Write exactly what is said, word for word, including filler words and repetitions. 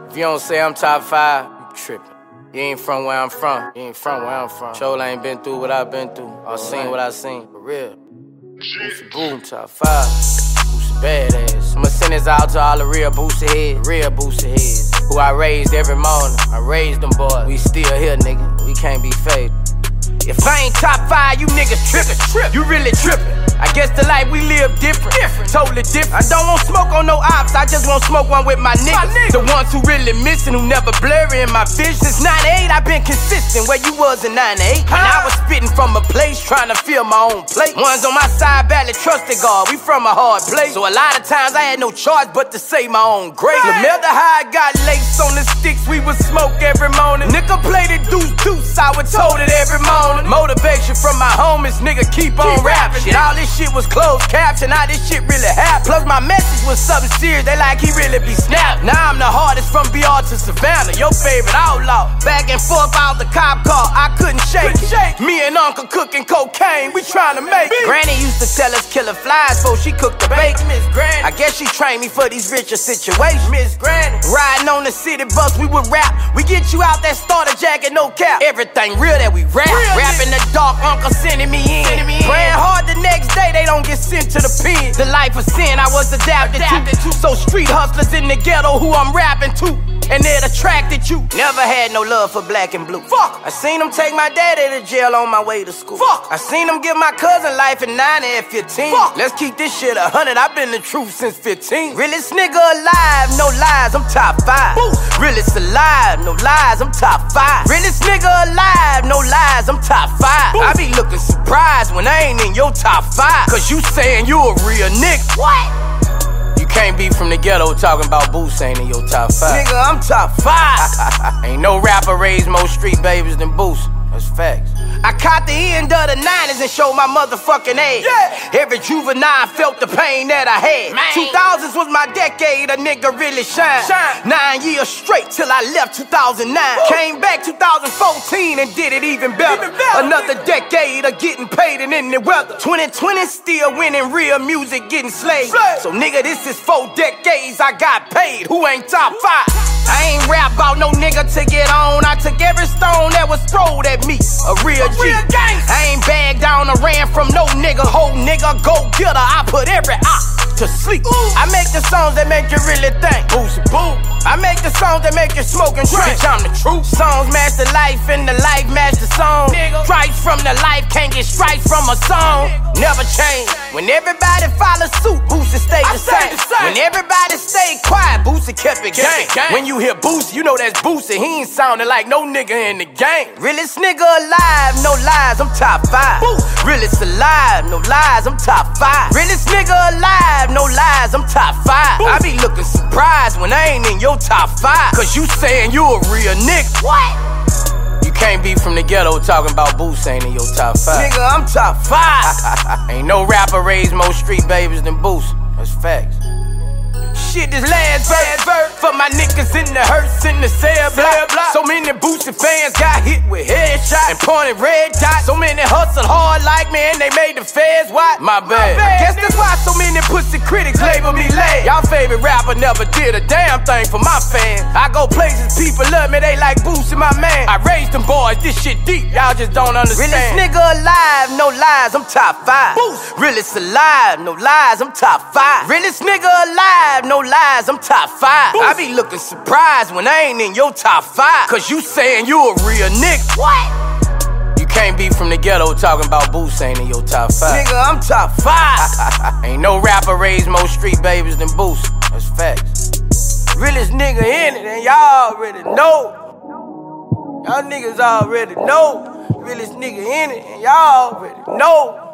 If you don't say I'm top five, you tripping. You ain't from where I'm from. You ain't from where I'm from. Chola ain't been through what I've been through. I seen what I seen. For real. Boosie Boom, top five. Boosie badass. I'ma send this out to all the real Boosie heads. Real Boosie heads. Who I raised every morning. I raised them boys. We still here, nigga. We can't be faded. If I ain't top five, you niggas trippin'. Trip. You really trippin'. I guess the life we live different, different, totally different. I don't want smoke on no ops, I just want smoke one with my niggas. my niggas. The ones who really missing, who never blurry in my vision. Since ninety-eight, I've been consistent, where you was in ninety-eight. Huh? And I was spitting from a place, trying to fill my own plate. Ones on my side, badly trusted God, we from a hard place. So a lot of times I had no choice but to say my own grace. Right. Lamel the high got lace on the sticks, we would smoke every morning. Nigga played it deuce deuce, I would told it every morning. Motivation from my homies, nigga keep on keep rapping. Shit, all this shit was closed caption, now this shit really happened. Plus my message was something serious, they like he really be snapping. Now I'm the hardest from B R to Savannah, your favorite outlaw. Back and forth out the cop car, I couldn't shake it. Shake. Me and Uncle cooking cocaine, we tryna make it. Granny used to tell us killer flies before she cooked the bacon. Miss Granny, I guess she trained me for these richer situations. Miss Granny, riding on the city bus, we would rap. We get you out that starter jacket, no cap. Everything real that we rap. Real rap in the dark, Uncle sending me in. Sending me in. Praying hard the next day, they don't get sent to the pen. The life of sin I was adapted, adapted to. to. So street hustlers in the ghetto who I'm rapping to, and it attracted you. Never had no love for black and blue. Fuck. I seen them take my daddy to jail on my way to school. Fuck. I seen them give my cousin life in ninety at fifteen. Fuck. Let's keep this shit a hundred, I've been the truth since fifteen. Realest nigga alive, no lies, I'm top five. Boo. Realest alive, no lies, I'm top five. Realest nigga alive, no lies, I'm top five. Boo. I be looking surprised when I ain't in your top five, cause you saying you a real nigga. What? You can't be from the ghetto talking about Boosie ain't in your top five. Nigga, I'm top five. Ain't no rapper raised more street babies than Boosie. That's facts. I caught the end of the nineties and showed my motherfucking age. Yeah. Every juvenile felt the pain that I had. Man. two thousands was my decade, a nigga really shine. shine. Nine years straight till I left two thousand nine. Woo. Came back two thousand fourteen and did it even better. even better. Another decade of getting paid and in the weather. twenty twenty still winning, real music getting slayed. Slay. So nigga, this is four decades I got paid. Who ain't top five? I ain't rap about no nigga to get on. I took every stone that was thrown at me. A real G. Real I ain't bagged down or ran from no nigga. Whole nigga go getter. I put every op to sleep. Ooh. I make the songs that make you really think. Boosie Boom. I make the songs that make you smoke and drink. Bitch, I'm the truth. Songs match the life and the life match the song. Nigga. Stripes from the life can't get stripes from a song. Nigga. Never change. When everybody follow suit, Boosie stay the same. the same. When everybody stay quiet, Boosie kept it gang. When you hear Boosie, you know that's Boosie. He ain't sounding like no nigga in the game. Realest nigga alive, no lies, I'm top five. Boo. Realest alive, no lies, I'm top five. Realest nigga alive, no lies, I'm top five. Boo. I be looking surprised when I ain't in your top five, cause you saying you a real nigga. What? You can't be from the ghetto talking about Boosie ain't in your top five. Nigga, I'm top five. Ain't no rapper raised more street babies than Boosie. That's facts. Shit, this last verse for my niggas in the hearse in the cell block. So many Boosie fans got hit with headshots and pointed red dots. So many hustled hard like me and they made the feds watch. My bad. I guess that's why so many pussy critics label me lame. Y'all favorite rapper never did a damn thing for my fans. I go places people love me, they like Boosie, my man. I raised them boys, this shit deep, y'all just don't understand. Realest nigga alive, no lies, I'm top five. Boosie. Realest alive, no lies, I'm top five. Realest nigga alive, no lies, I'm top five. Boosie. I be looking surprised when I ain't in your top five, cause you saying you a real nigga. What? You can't be from the ghetto talking about Boosie ain't in your top five. Nigga, I'm top five. Ain't no rapper raised more street babies than Boosie. That's facts. Realest nigga in it, and y'all already know. Y'all niggas already know. Realest nigga in it, and y'all already know.